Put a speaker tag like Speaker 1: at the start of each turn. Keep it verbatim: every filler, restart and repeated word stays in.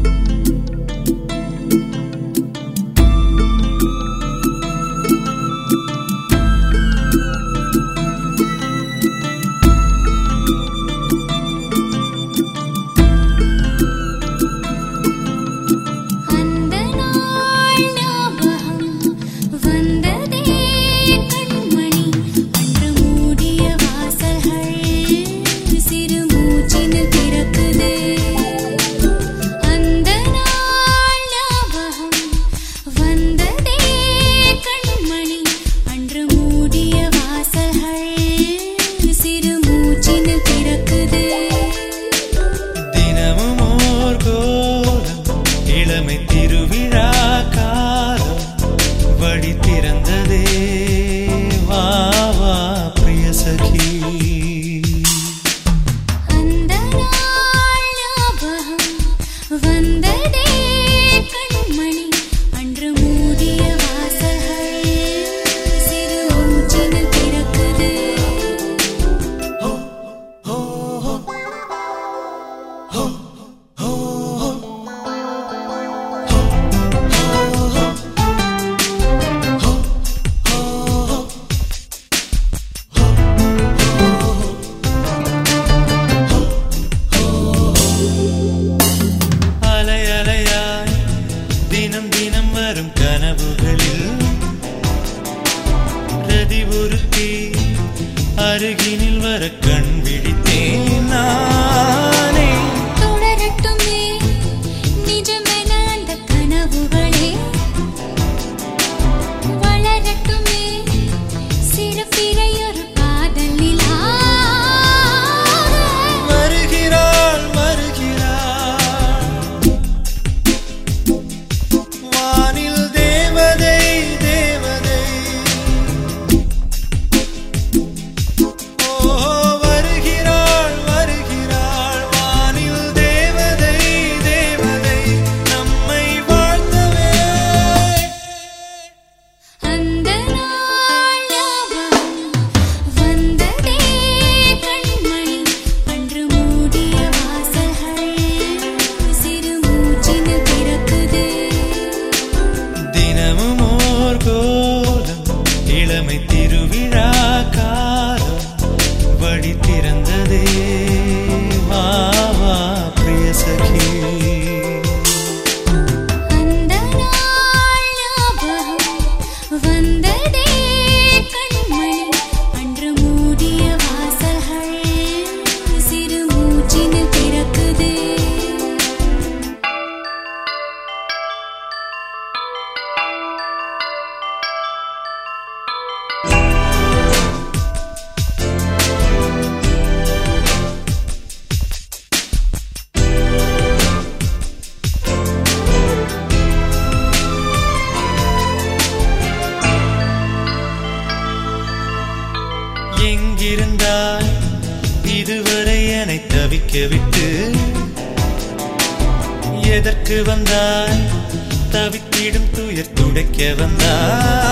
Speaker 1: அருகினில் வர கண் விழித்தேன் நானே.
Speaker 2: தொடரட்டுமே நிஜமென அந்த கனவுகளே, வளரட்டுமே சிறு பிறையொரு காதல் நிலா.
Speaker 1: வருகிறாள் வருகிறாள் வானில் தேவதை தேவதை. வருகிறாள் வருகிறாள் வானில் தேவதை தேவதை நம்மை வாழ்த்தவே.
Speaker 2: அந்த நாள் ஞாபகம் வந்ததே கண்மணி, அன்று மூடிய வாசல்கள் சிறு மூச்சினில் திறக்குது.
Speaker 1: தினமும் ஓர் கோலம் இளமை திருவிழா காலம் வழி திறந்ததே. வா வா பிரிய சகி.
Speaker 2: அந்த நாள் ஞாபகம் வந்ததே கண்மணி, அன்று மூடிய வாசல்கள் சிறு மூச்சினில் திறக்குது.
Speaker 1: எங்கிருந்தாய் இதுவரை என்னை தவிக்க விட்டு? எதற்கு வந்தாய் தவித்திடும் துயர் துடைக்க வந்தாய்?